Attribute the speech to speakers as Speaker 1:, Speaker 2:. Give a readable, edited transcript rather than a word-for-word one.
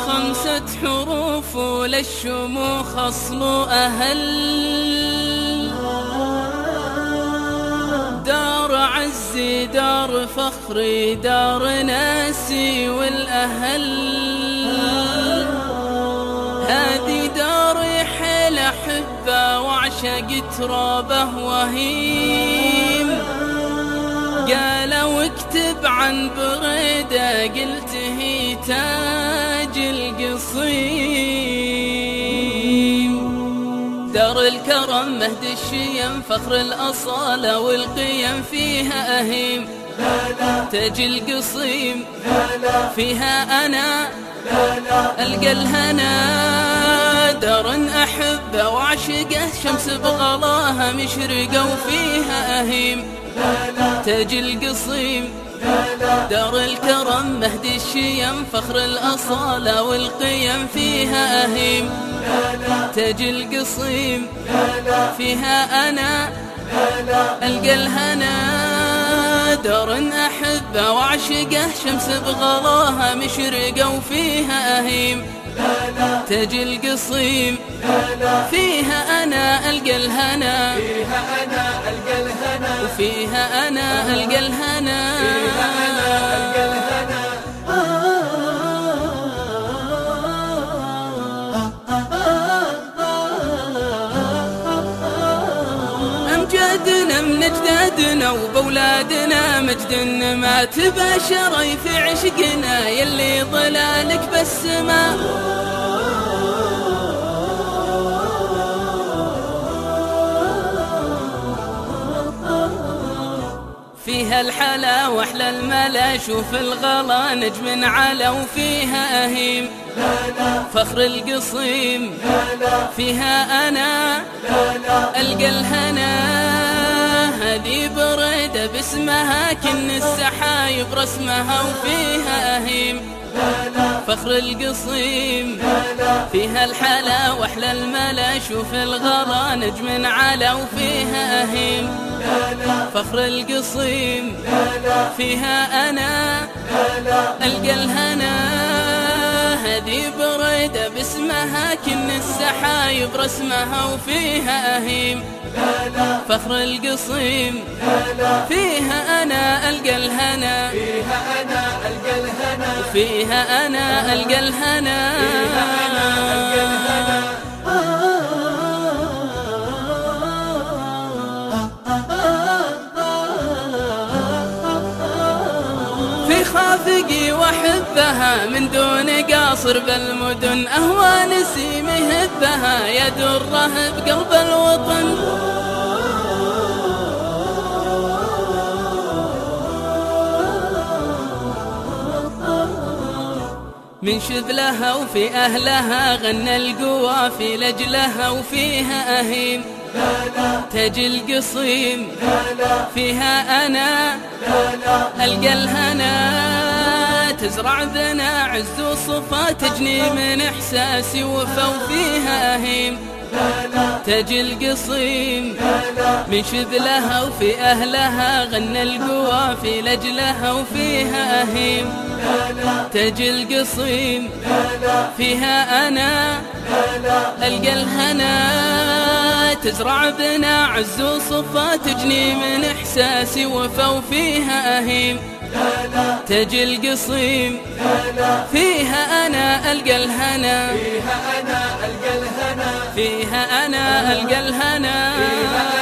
Speaker 1: 5 حروف وللشموخ أصل أهل، دار عزي دار فخري دار ناسي والأهل، هذه داري حيل أحبه وأعشق ترابه وهيم، قال واكتب عن بريدة قلت هي تاج القصيم، دار الكرم مهد الشيم فخر الأصالة والقيم فيها أهيم، تاج القصيم فيها أنا ألقى الهنا، دار أحبه وأعشقه شمس بغلاها مشرقة وفيها أهيم، تاج القصيم دار الكرم مهد الشيم فخر الأصالة والقيم فيها أهيم، تاج القصيم فيها أنا ألقى الهنا، دار أحبه وأعشقه شمس بغلاها مشرقة وفيها أهيم، تاج القصيم فيها أنا ألقى الهنا، وفيها أنا ألقى الهنا. أمجادنا من أجدادنا وبولادنا مجد ما تباشر في عشقنا، يلي ضلالك بالسما فيها الحلا واحلى الملا، شوف الغلا نجم على وفيها أهيم، فخر القصيم فيها أنا ألقى الهنا، هذه بريدة باسمها كن السحايب رسمها وفيها أهيم، فخر القصيم فيها الحلا واحلى الملا، شوف الغلا نجم على وفيها أهيم، فخر القصيم فيها أنا ألقى الهنا، هذه بريدة باسمها كن السحايب رسمها وفيها أهيم، فخر القصيم فيها أنا ألقى الهنا، فيها أنا ألقى الهنا. في خافقي وحبها من دون قاصر بالمدن، أهوى نسيم هبها يا دره بقلب الوطن، من شذلها وفي أهلها غنى القوافي لأجلها وفيها أهيم، تاج القصيم فيها أنا ألقى الهنا، تزرع ذنا عز وصفا تجني من إحساسي وفا وفيها أهيم، تاج القصيم من شذلها وفي أهلها غنى القوافي لأجلها وفيها أهيم، تاج القصيم فيها أنا ألقى الهنا، تزرع بنا عز وصفا تجني من إحساسي وفا وفيها أهيم، تاج القصيم فيها أنا ألقى الهنا، فيها أنا ألقى الهنا.